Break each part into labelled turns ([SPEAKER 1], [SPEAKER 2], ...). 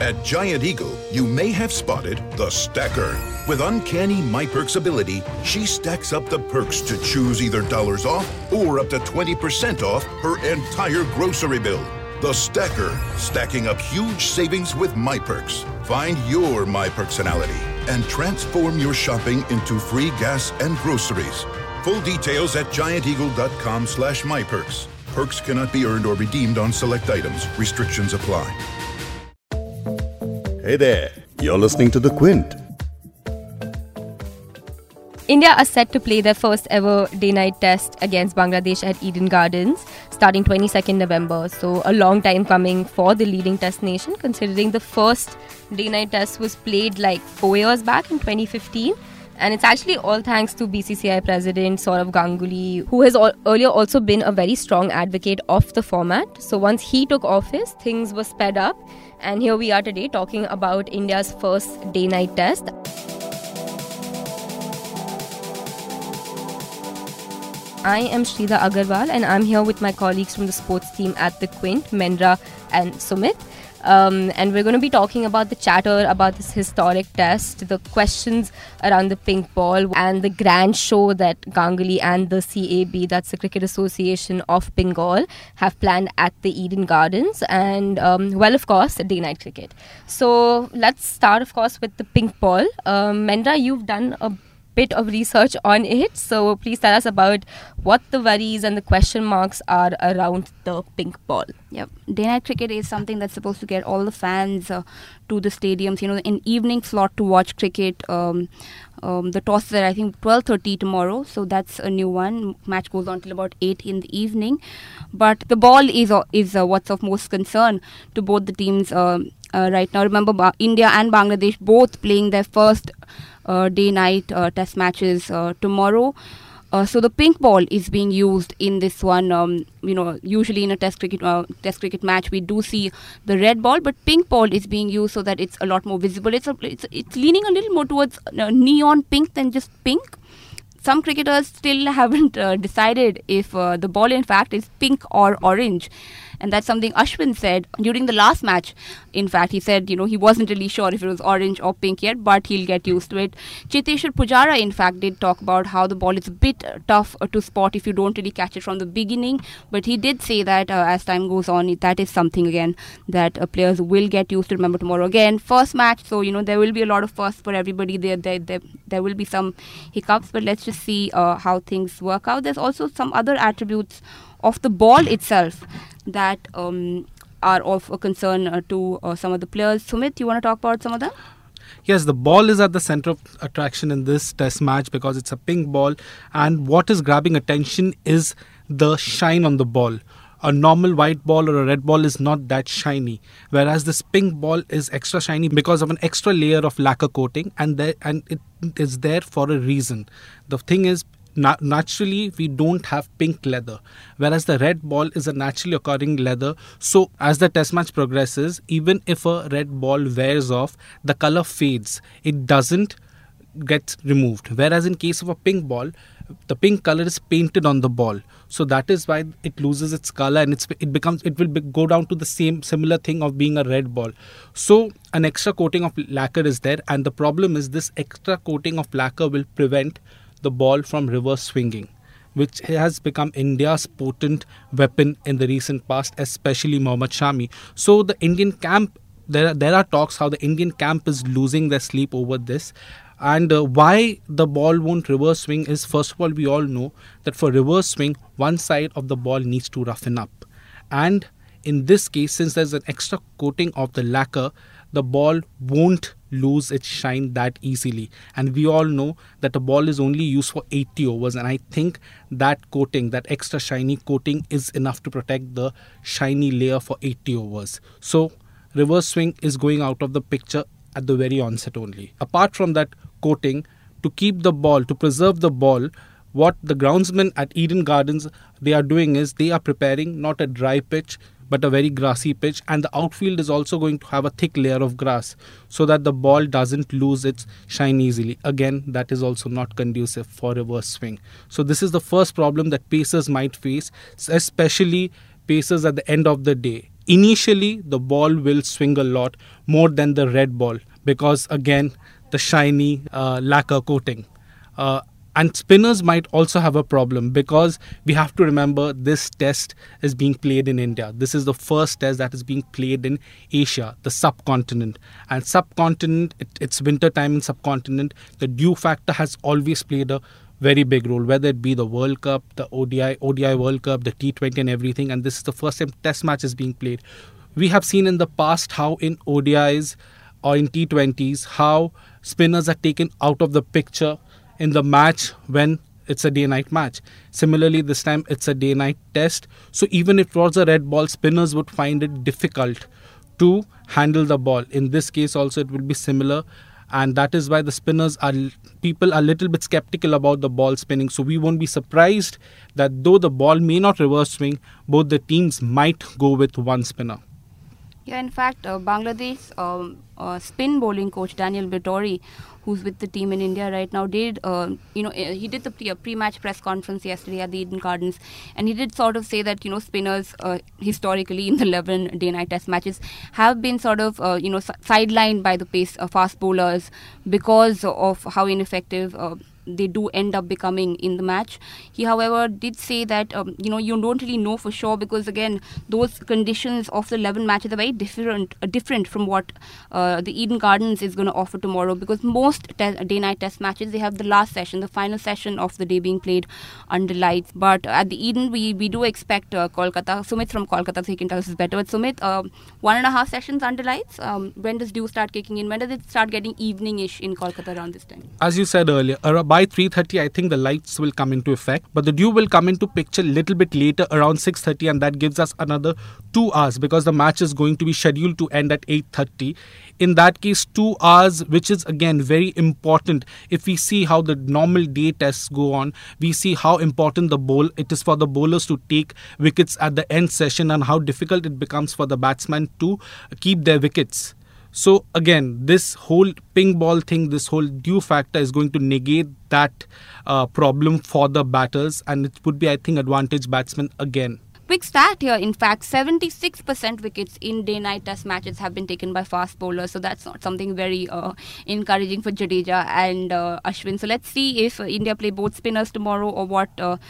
[SPEAKER 1] At Giant Eagle, you may have spotted the stacker. With uncanny MyPerks ability, she stacks up the perks to choose either dollars off or up to 20% off her entire grocery bill. The stacker, stacking up huge savings with MyPerks. Find your MyPerksonality and transform your shopping into free gas and groceries. Full details at gianteagle.com/MyPerks. Perks cannot be earned or redeemed on select items. Restrictions apply.
[SPEAKER 2] Hey there, you're listening to The Quint.
[SPEAKER 3] India are set to play their first ever day-night test against Bangladesh at Eden Gardens starting 22nd November. So a long time coming for the leading test nation, considering the first day-night test was played like 4 years back in 2015. And it's actually all thanks to BCCI President Sourav Ganguly, who has earlier also been a very strong advocate of the format. So once he took office, things were sped up. And here we are today talking about India's first day-night test. I am Shrida Agarwal and I'm here with my colleagues from the sports team at The Quint, Mendra and Sumit. And we're going to be talking about the chatter about this historic test, the questions around the pink ball and the grand show that Ganguly and the CAB, that's the Cricket Association of Bengal, have planned at the Eden Gardens and, of course, day-night cricket. So let's start, of course, with the pink ball. Mendra, you've done a bit of research on it, so please tell us about what the worries and the question marks are around the pink ball.
[SPEAKER 4] Yep, day-night cricket is something that's supposed to get all the fans to the stadiums, in evening slot to watch cricket. The toss is at, I think, 12:30 tomorrow, so that's a new one. Match goes on till about 8 in the evening. But the ball is what's of most concern to both the teams right now. Remember, India and Bangladesh both playing their first day-night test matches tomorrow. So the pink ball is being used in this one. Usually in a test cricket match, we do see the red ball, but pink ball is being used so that it's a lot more visible. It's leaning a little more towards neon pink than just pink. Some cricketers still haven't decided if the ball in fact is pink or orange. And that's something Ashwin said during the last match. In fact, he said, he wasn't really sure if it was orange or pink yet, but he'll get used to it. Cheteshwar Pujara, in fact, did talk about how the ball is a bit tough to spot if you don't really catch it from the beginning. But he did say that as time goes on, that is something, again, that players will get used to. Remember, tomorrow, again, first match. So, there will be a lot of firsts for everybody. There will be some hiccups, but let's just see how things work out. There's also some other attributes of the ball itself that are of a concern to some of the players. Sumit, you want to talk about some of them?
[SPEAKER 5] Yes, the ball is at the center of attraction in this test match because it's a pink ball, and what is grabbing attention is the shine on the ball. A normal white ball or a red ball is not that shiny, whereas this pink ball is extra shiny because of an extra layer of lacquer coating, and it is there for a reason. The thing is, naturally we don't have pink leather, whereas the red ball is a naturally occurring leather. So as the test match progresses, even if a red ball wears off, the color fades. It doesn't get removed, whereas in case of a pink ball, the pink color is painted on the ball, so that is why it loses its color and it will go down to the similar thing of being a red ball. So an extra coating of lacquer is there, and the problem is this extra coating of lacquer will prevent the ball from reverse swinging, which has become India's potent weapon in the recent past, especially Mohammad Shami. So the Indian camp, there are talks how the Indian camp is losing their sleep over this. And why the ball won't reverse swing is, first of all, we all know that for reverse swing, one side of the ball needs to roughen up. And in this case, since there's an extra coating of the lacquer, the ball won't lose its shine that easily. And we all know that the ball is only used for 80 overs. And I think that coating, that extra shiny coating, is enough to protect the shiny layer for 80 overs. So reverse swing is going out of the picture at the very onset only. Apart from that coating, to keep the ball, to preserve the ball, what the groundsmen at Eden Gardens, they are doing is they are preparing not a dry pitch but a very grassy pitch, and the outfield is also going to have a thick layer of grass so that the ball doesn't lose its shine easily. Again, that is also not conducive for reverse swing. So this is the first problem that pacers might face, especially pacers at the end of the day. initially the ball will swing a lot more than the red ball because, again, the shiny lacquer coating. And spinners might also have a problem because we have to remember this test is being played in India. This is the first test that is being played in Asia, the subcontinent. And subcontinent, it's winter time in subcontinent. The dew factor has always played a very big role, whether it be the World Cup, the ODI World Cup, the T20 and everything. And this is the first time test match is being played. We have seen in the past how in ODIs or in T20s, how spinners are taken out of the picture in the match when it's a day-night match. Similarly, this time it's a day-night test. So even if it was a red ball, spinners would find it difficult to handle the ball. In this case also, it will be similar. And that is why people are a little bit skeptical about the ball spinning. So we won't be surprised that though the ball may not reverse swing, both the teams might go with one spinner.
[SPEAKER 4] Yeah, in fact, Bangladesh spin bowling coach Daniel Vettori, who's with the team in India right now, he did the pre-match press conference yesterday at the Eden Gardens, and he did sort of say that spinners historically in the 11 day-night test matches have been sort of sidelined by the fast bowlers because of how ineffective they do end up becoming in the match. He, however, did say that you don't really know for sure because again those conditions of the 11 matches are very different from what the Eden Gardens is going to offer tomorrow, because most day-night test matches, they have the last session, the final session of the day being played under lights. But at the Eden, we do expect Kolkata. Sumit from Kolkata, so he can tell us this better. But Sumit, 1.5 sessions under lights. When does dew start kicking in? When does it start getting evening-ish in Kolkata around this time?
[SPEAKER 5] As you said earlier, by 3:30, I think the lights will come into effect. But the dew will come into picture a little bit later, around 6:30, and that gives us another 2 hours because the match is going to be scheduled to end at 8:30. In that case, 2 hours, which is again very important. If we see how the normal day tests go on, we see how important it is for the bowlers to take wickets at the end session and how difficult it becomes for the batsmen to keep their wickets. So again, this whole ping ball thing, this whole dew factor is going to negate that problem for the batters, and it would be, I think, advantage batsmen again.
[SPEAKER 4] Quick stat here, in fact, 76% wickets in day-night test matches have been taken by fast bowlers, so that's not something very encouraging for Jadeja and Ashwin. So let's see if India play both spinners tomorrow or what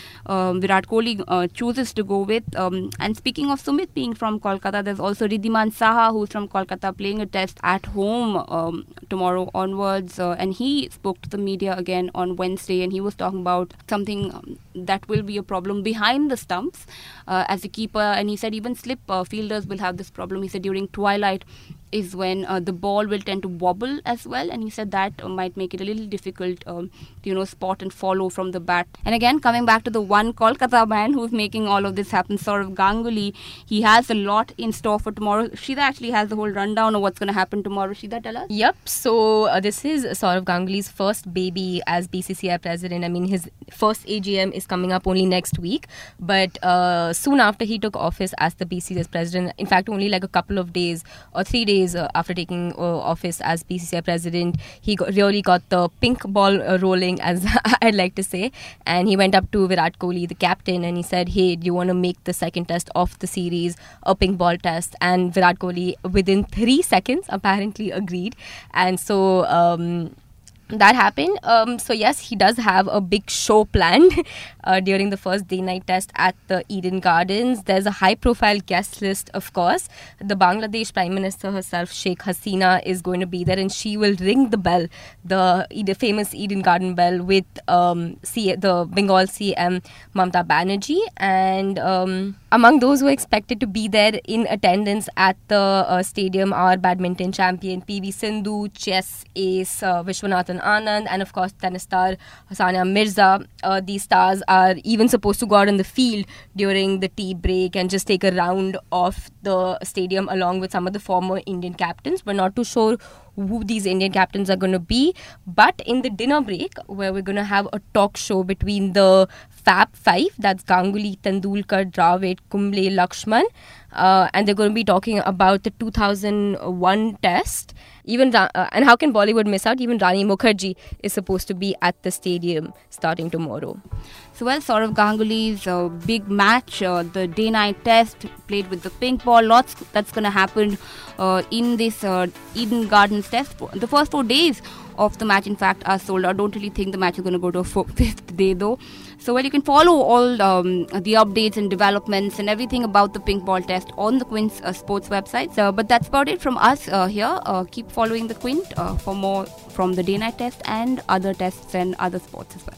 [SPEAKER 4] Virat Kohli chooses to go with. And speaking of Sumit being from Kolkata, there's also Ridhiman Saha, who's from Kolkata, playing a test at home tomorrow onwards, and he spoke to the media again on Wednesday, and he was talking about something that will be a problem behind the stumps as a keeper, and he said even slip fielders will have this problem. He said during twilight is when the ball will tend to wobble as well, and he said that might make it a little difficult to spot and follow from the bat. And again, coming back to the one Kolkata man who's making all of this happen, Sourav Ganguly, he has a lot in store for tomorrow. Shida actually has the whole rundown of what's going to happen tomorrow. Shida, tell us.
[SPEAKER 3] Yep, so this is Sourav Ganguly's first baby as BCCI president. I mean, his first AGM is coming up only next week, but soon after he took office as the BCCI president, in fact only like a couple of days or 3 days after taking office as BCCI president, he really got the pink ball rolling, as I'd like to say, and he went up to Virat Kohli, the captain, and he said, hey, do you want to make the second test of the series a pink ball test? And Virat Kohli within 3 seconds apparently agreed, and so that happened. So yes, he does have a big show planned during the first day-night test at the Eden Gardens. There's a high-profile guest list, of course. The Bangladesh Prime Minister herself, Sheikh Hasina, is going to be there, and she will ring the bell, the famous Eden Garden bell, with the Bengal CM Mamata Banerjee. And among those who are expected to be there in attendance at the stadium are badminton champion PV Sindhu, chess ace Vishwanathan Anand, and of course tennis star Sania Mirza. These stars are even supposed to go out on the field during the tea break and just take a round of the stadium along with some of the former Indian captains. We're not too sure who these Indian captains are going to be, but in the dinner break, where we're going to have a talk show between the Fab Five, that's Ganguly, Tendulkar, Dravid, Kumble, Lakshman, and they're going to be talking about the 2001 test. and how can Bollywood miss out? Even Rani Mukherjee is supposed to be at the stadium starting tomorrow.
[SPEAKER 4] So, well, Saurav Ganguly's big match, the day-night test played with the pink ball, lots that's going to happen in this Eden Gardens test. The first 4 days of the match, in fact, are sold out. I don't really think the match is going to go to a fifth day, though. So, well, you can follow all the updates and developments and everything about the pink ball test on the Quint's sports website. But that's about it from us here. Keep following the Quint for more from the day-night test and other tests and other sports as well.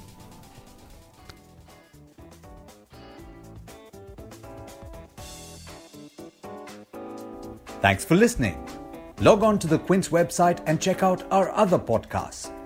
[SPEAKER 6] Thanks for listening. Log on to the Quint's website and check out our other podcasts.